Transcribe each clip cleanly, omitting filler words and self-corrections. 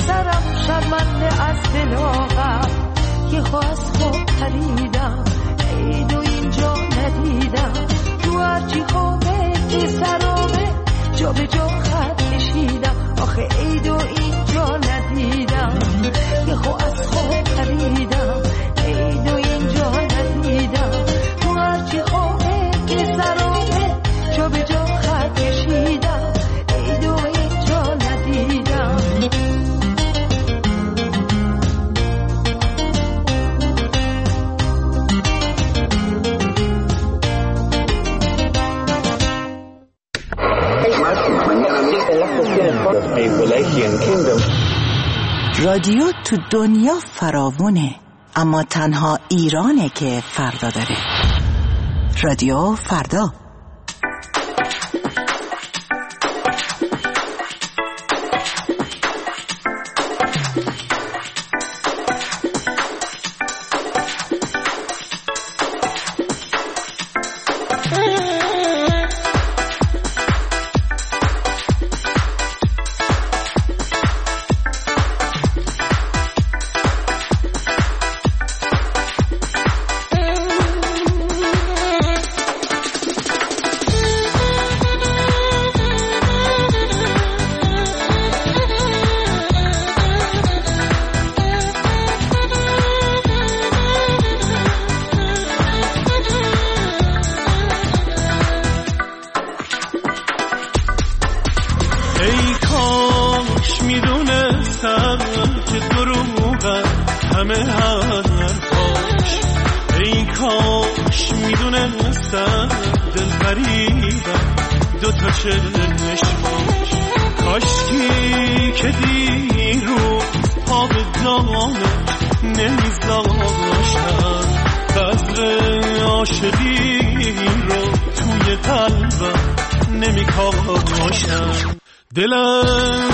سرم شرمنده از دلاغم یه خو از خواب پریدم عیدو اینجا ندیدم تو هرچی خوابه که سرابه جا به جا خط کشیدم آخه عیدو اینجا ندیدم یه خو از خواب پریدم عیدو اینجا ندیدم تو هرچی خوابه که سرابه جا به جا خط کشیدم عیدو اینجا ندیدم رادیو تو دنیا فراوونه، اما تنها ایرانه که فردا داره. رادیو فردا. دلم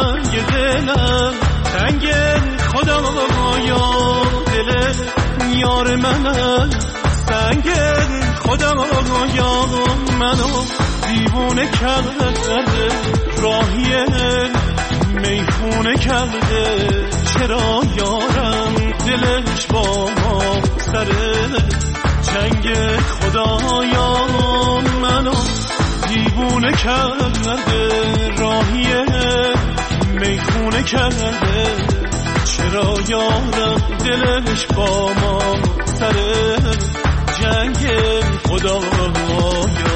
تنگ خدایا دل یار من سنگ خدایا منو دیوونه کرده راهی میخونه کرده چرا یارم دلش با ما سره جنگ خدایا منو دیوونه کرده راهی میخونه کرده چرا یارم دلش با ما سره جنگ خدایا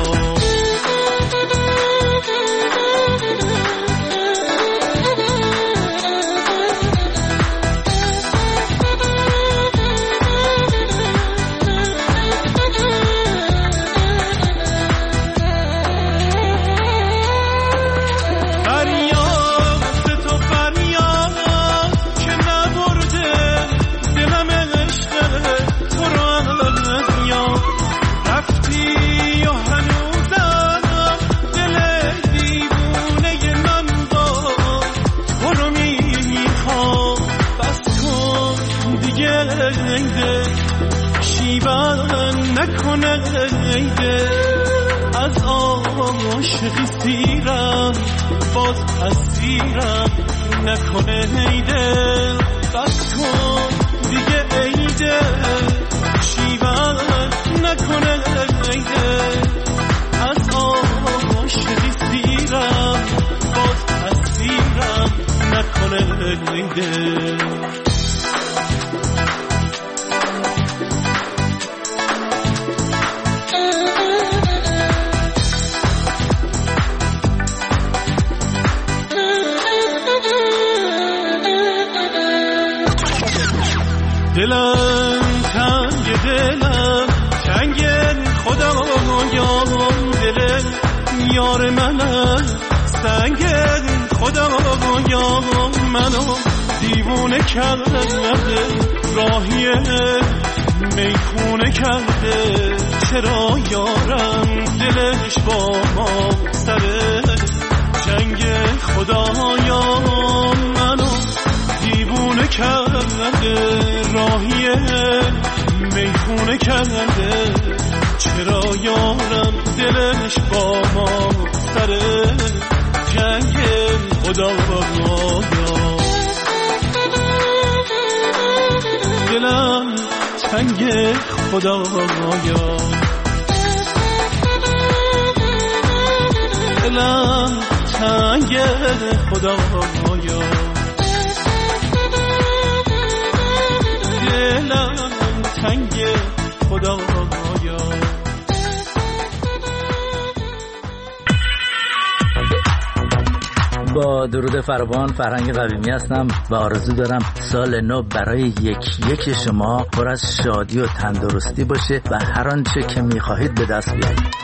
از عاشقی سیرم باز اسیرم نکنه ایده بس کن دیگه ایده شیون نکنه ایده از عاشقی سیرم باز اسیرم نکنه ایده دلم تنگ خدایا دل یار من سنگ خدایا منو دیوونه کرده راهی میخونه کرده چرا یارم دلش با ما سره جنگ خدایا منو دیوونه کرده راهی میخونه کرده چرا یارم دلش با ما سره جنگ خدایا تنگ خدایا، دلم تنگ خدایا، دلم تنگ خدایا. با درود فراوان، فرهنگ قویمی هستم و آرزو دارم سال نو برای یک شما پر از شادی و تندرستی باشه و هر آنچه که می‌خواهید به دست بیارید.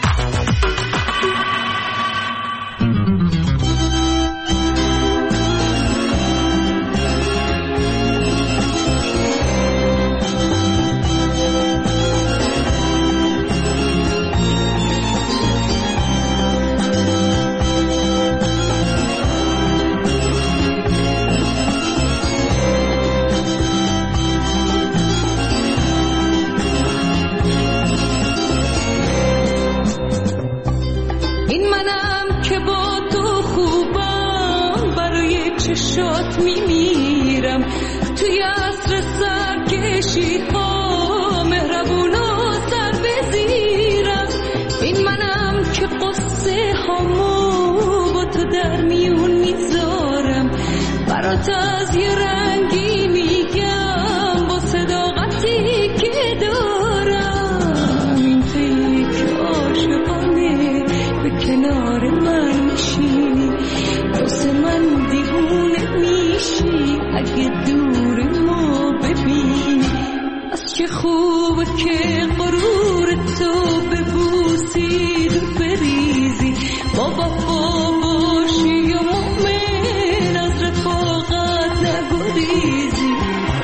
چشات میمیرم توی عصر سرکشی ها، مهربون و سر بزیرم. این منم که قصه هامو با تو در میون میذارم، برات از یه رنگی میگم با صداقتی که دارم. این تویی که عاشقانه به کنار من میشینی، واسه من دیوونه میشی اگه دور ما ببینی. از چه خوبه که غرور تو ببوسی دور بریزی، با وفا باشی و مؤمن از رفاقت نگریزی.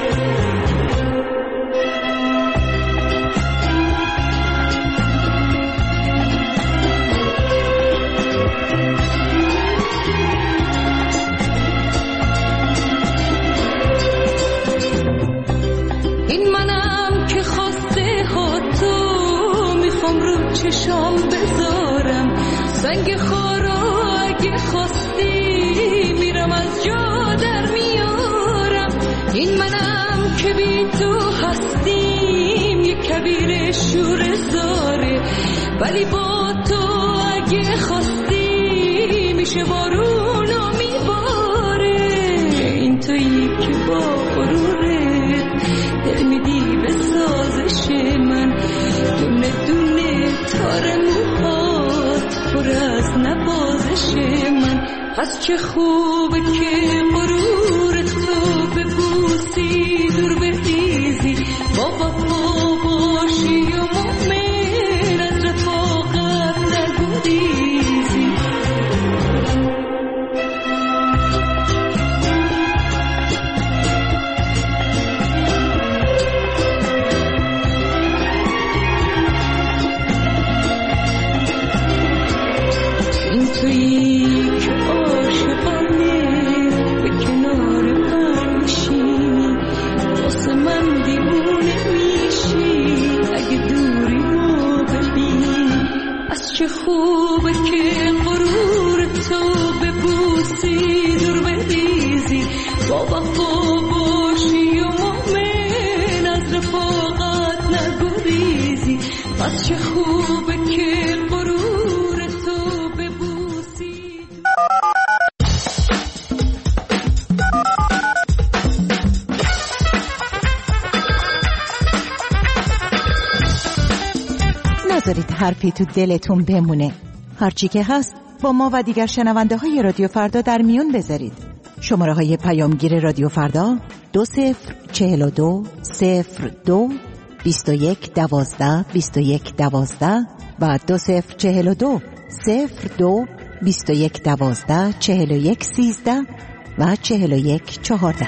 چشام بذارم سنگ خارا، اگه خواستی میرم از جا در میارم. این منم که بی تو هستیم یک کبیر شور زاره، ولی با تو اگه خواستی میشه بارونو میباره. این تویی که با غرورت دل میدی به سازش من، دونه دونه تار موهات پر از نوازش من. از چه خوبه که غرور تو ببوسی دور بریزی، با وفا باشی و مؤمن از رفاقت نگریزی. تویی که عاشقانه به کنار من میشینی، واسه من دیوونه میشی اگه دوری ما ببینی. از چه خوبه که غرور تو ببوسی دور بریزی، با وفا باشی و مؤمن از رفاقت نگریزی. از چه خوبه که غرور تو ببوسی. نذارید حرفی تو دلتون بمونه. هرچی که هست با ما و دیگر شنونده های رادیو فردا در میون بذارید. شماره های پیامگیر رادیو فردا 2042 02 21 12 21 12 و 2042 02 21 12 41 13 و 41 14.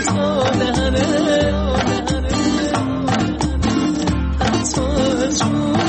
تو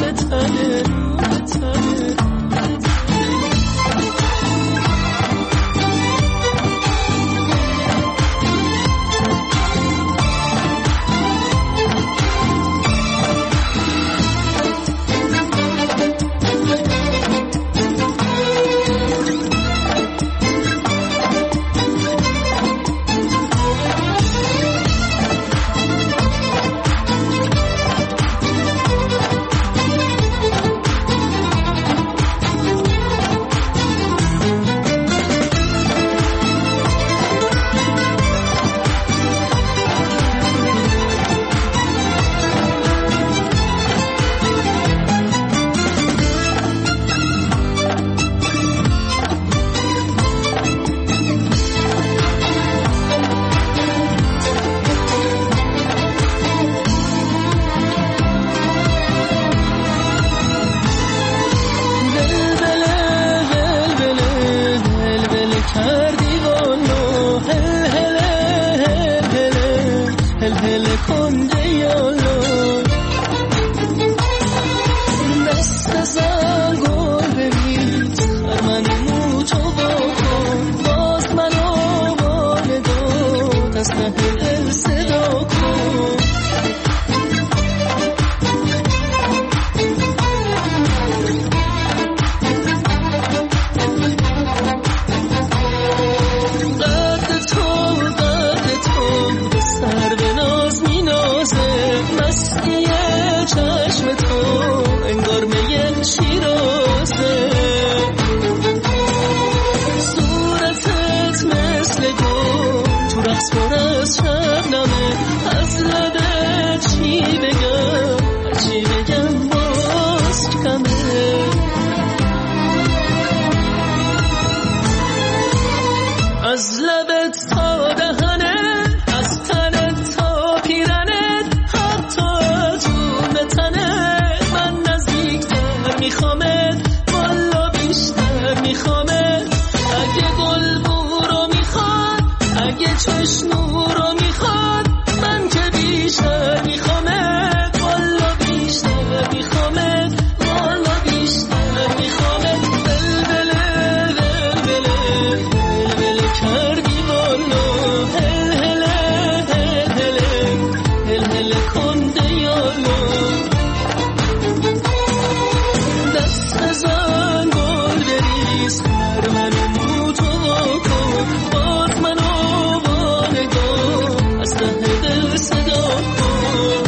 سایه چشم تو انگار می شیرازه، صورتت مثل گل تو رقص پر از شبنمه، از لبت چی بگم باز کمه. از لبت تا دهنت، از تنت تا پیرنت، حتی از اون تنت من نزدیکتر میخوامت، والا بیشتر میخوامت. اگه گل بورو میخواد، اگه چشنو رو میخواد، من که بیشتر میخوامت، والا بیشتر میخوامت، والا بیشتر میخوامت. بلبله بلبله بلبله کردی والا، هل هله هل هله هل هله کنده یالا. دست بزن گل بریز، خر منو مو تو کن، باز منو با نگاه از ته دل صدا کن.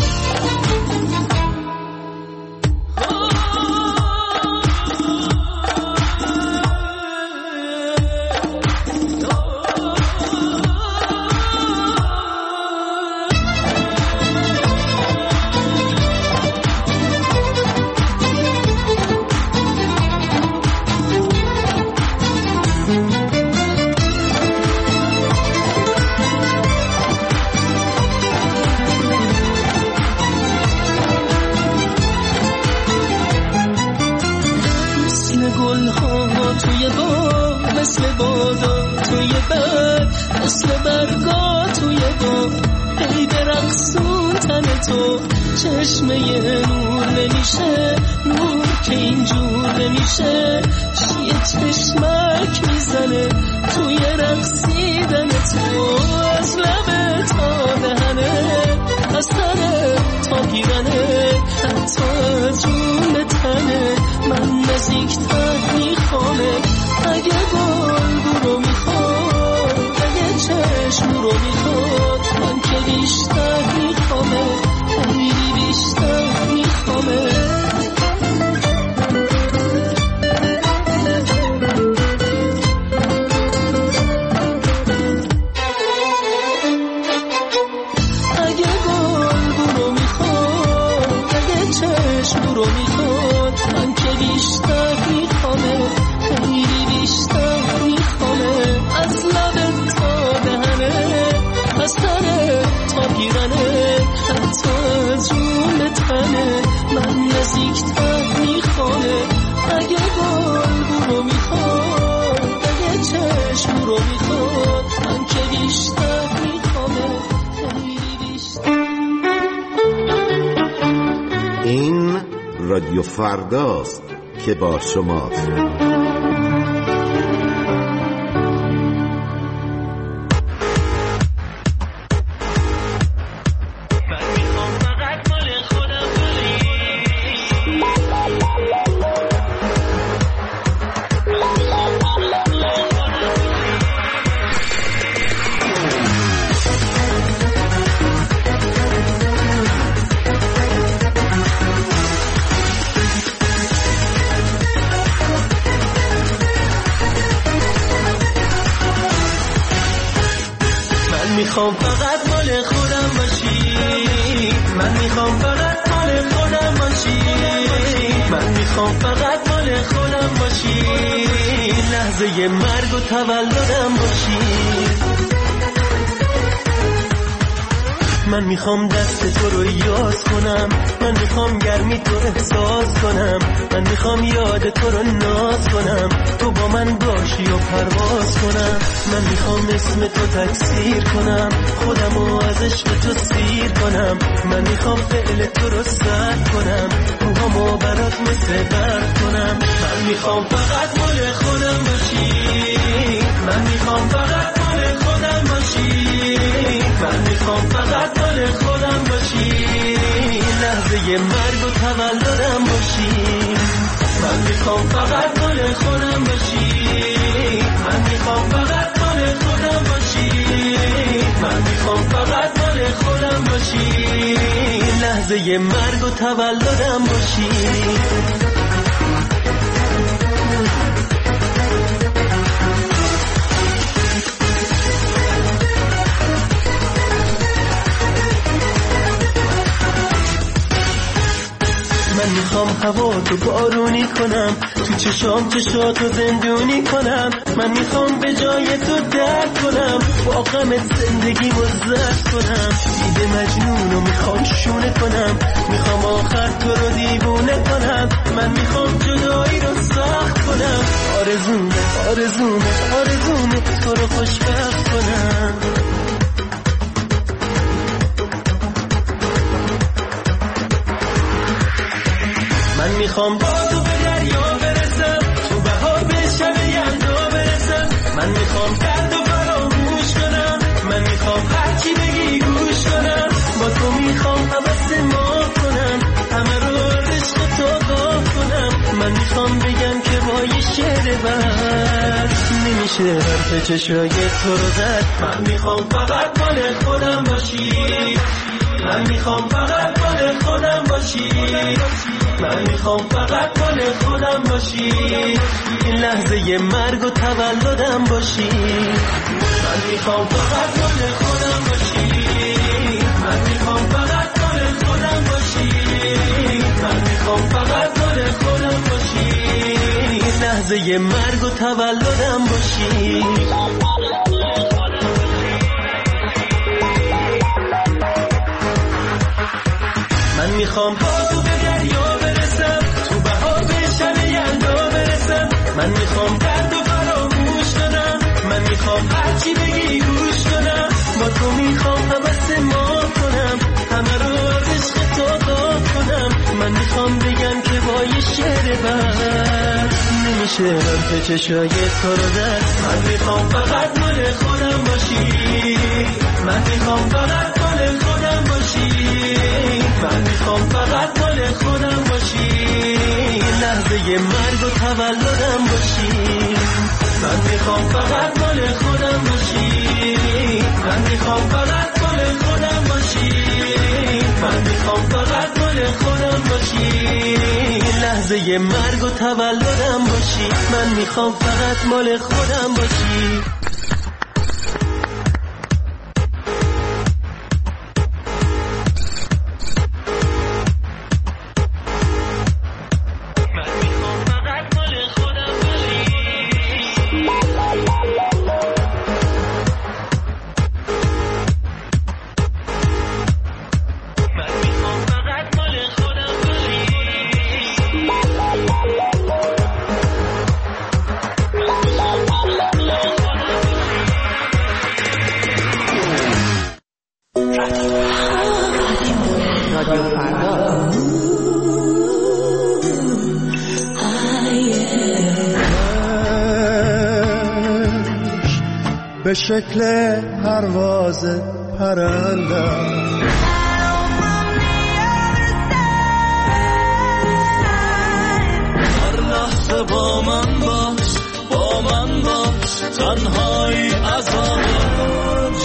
مثل گل‌ها توی باغ، مثل بادا توی بر، مثل برگا توی باغ، هی برقصون تن تو. چشمه نور نمیشه، نور که اینجور نمیشه، یه چشمک میزنه توی رقصیدن تو. از لبه تا دهنه، از تنه تا پیرنه، حتی از جون تنه من نزدیکتر میخوامه. اگه گل برو میخواد، اگه چشم رو میخواد، من که بیشتر میخوامه، خیلی بیشتر میخوامه. اگه گل برو میخواد، اگه چشم برو میخواد، من که بیشتر میخوامه، خیلی بیشتر میخوامه. از لبت تا دهنه، از تنه تا پیرنه، حتی از جون تنه من نزدیکتر میخوامه. اگه گل برو میخواد، اگه چشم برو میخواد، من که بیشتر میخوامه، خیلی بیشتر. این رادیو فرداست که با شماست. میخوام فقط مال خودم باشی، من میخوام فقط مال خودم باشی، من میخوام فقط مال خودم باشی، لحظه مرگ و تولدم باشی. من میخوام دست تو رو یاد کنم، من میخوام گرمی تو احساس کنم، من میخوام یاد تو رو ناز کنم، تو با من باشی و پرواز کنم. من میخوام اسم تو تکثیر کنم، خودمو از عشق تو سیر کنم. من میخوام فعل تو رو سرد کنم، روحامو برات مثل برد کنم. من میخوام فقط مال خودم باشی، من میخوام فقط مال خودم باشی، من میخوام فقط مال خودم باشی، لحظه مرگ و تولدم باشی. من میخوام فقط مال خودم باشی، من میخوام فقط مال خودم باشی، من میخوام فقط مال مال خودم باشی، لحظه مرگ و تولدم باشی. من میخوام هوا تو بارونی کنم، تو چشام چشاتو زندونی کنم. من میخوام به جای تو درد کنم، با غمت زندگیمو زرد کنم. دیده مجنونو میخوام شونه کنم، میخوام آخر تو رو دیوونه کنم. من میخوام جدایی رو سخت کنم، آرزومه آرزومه آرزومه تو رو خوشبخت کنم. من میخوام با تو به دریا برسم، تو بهار به شب یلدا برسم. من میخوام درد و فراموش کنم، من میخوام هرچی بگی گوش کنم. با تو میخوام حوض ما کنم، همه رو عشق تو قاف کنم. من میخوام بگم که با یه شعر بر نمیشه حرف چشای تو رو زد. من میخوام فقط مال خودم باشی، من میخوام فقط مال خودم باشی، من میخوام فقط مال خودم باشی، این لحظه مرگ و تولدم باشی. من میخوام فقط مال خودم باشی، من میخوام فقط مال خودم باشی، من میخوام فقط مال خودم باشی، این لحظه مرگ و تولدم باشی. من میخوام با تو به دریا برسم، تو بهار به شب یلدا برسم. من میخوام درد و فراموش کنم، من میخوام هرچی بگی گوش کنم. با تو میخوام حوض ما کنم، همه رو از عشق تو قاف کنم. من میخوام بگم که با یه شعر بر نمیشه حرف چشای تو رو زد. من میخوام فقط مال خودم باشی، من میخوام فقط مال خودم باشی، من میخوام فقط مال خودم باشی، لحظه مرگ و تولدم باشی. من میخوام فقط مال خودم باشی، من میخوام فقط مال خودم باشی، من میخوام فقط مال خودم باشی، لحظه مرگ و تولدم باشی. من میخوام فقط مال خودم باشی. به شکل پرواز پرنده هر لحظه با من باش، با من باش، تنهایی عذابم.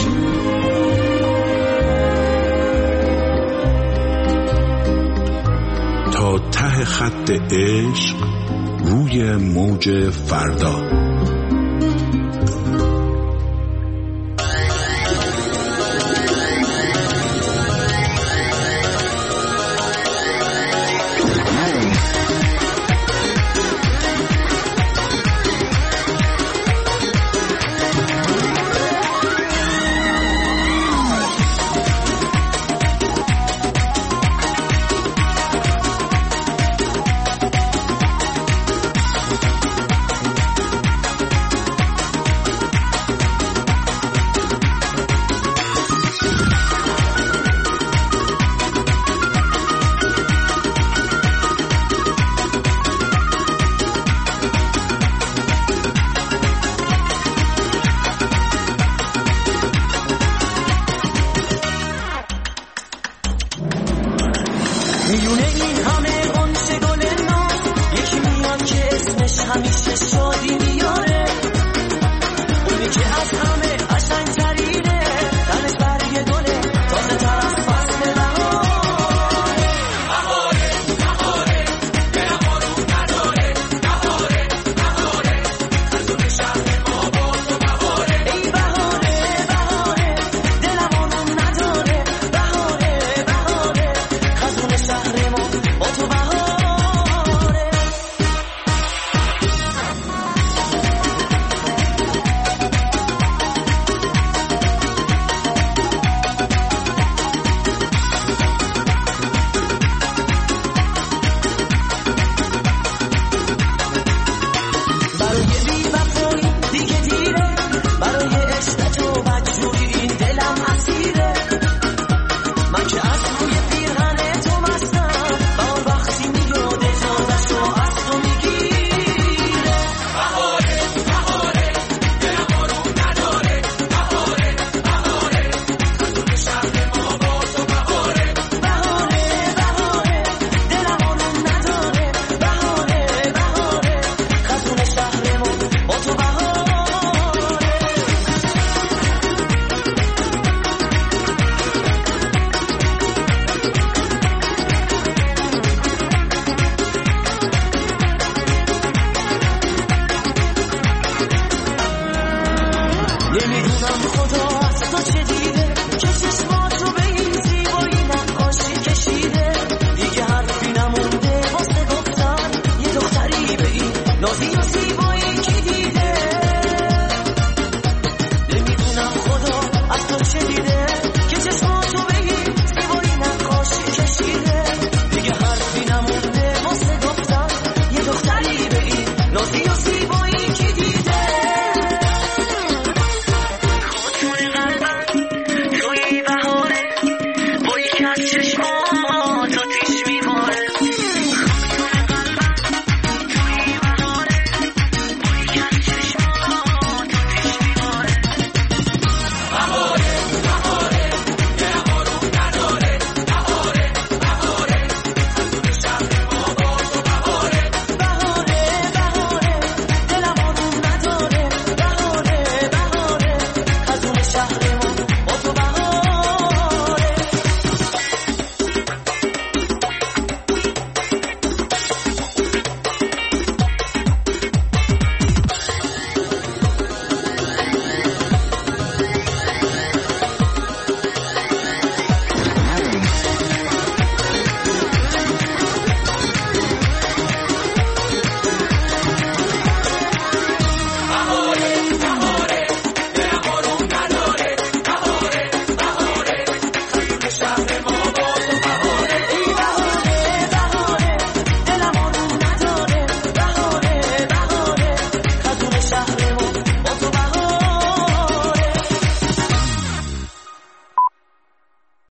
تا ته خط عشق روی موج فردا.